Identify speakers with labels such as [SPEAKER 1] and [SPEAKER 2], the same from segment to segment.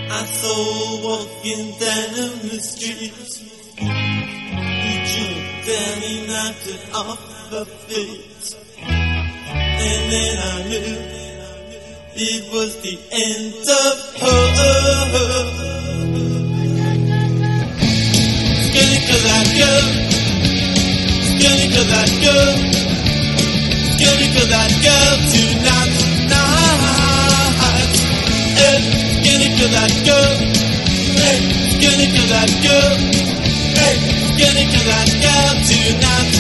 [SPEAKER 1] I saw walking down the street. He jumped down, he knocked it off her feet. And then I knew it was the end of her. Skinny cause I go, skinny cause I go, skinny cause I go tonight. Skinny cause I go, hey, skinny cause I go, hey, skinny cause I go tonight.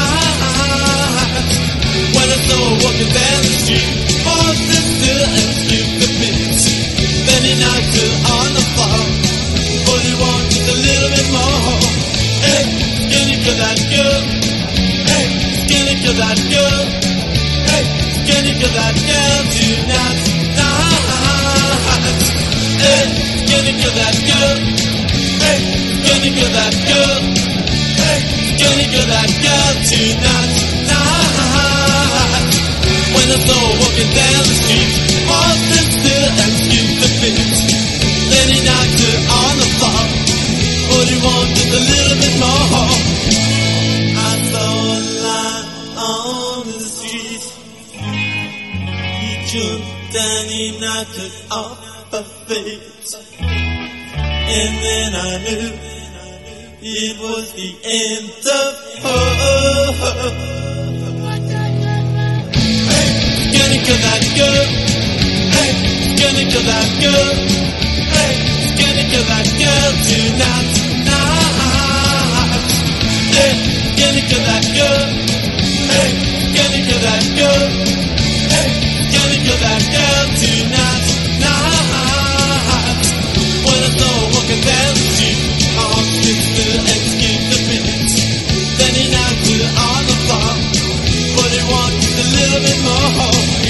[SPEAKER 1] When I saw her walking down the street, holding still and skip the beat. Then he knocked her on the floor, but he wanted a little bit more. Hey, skinny cause I go, hey, skinny cause I go, hey, skinny cause I go tonight. Hey, skinny cause I go, hey, skinny cause I go, hey, skinny cause I go tonight. When I saw her walking down the street, holding still and skip the beat. Then he knocked her on the floor, but he wanted a little bit more. I saw a light on the street. He jumped and he knocked it off her face. And then I knew it was the end of her. Skinny cause I go, hey, skinny cause I go, hey, skinny cause I go tonight. Hey, skinny cause I go, hey, skinny cause I go, hey, skinny cause I go tonight. When I saw her walking down the street, my heart stood still and skipped a beat. Then he knocked her on the floor, but he wanted a little bit more.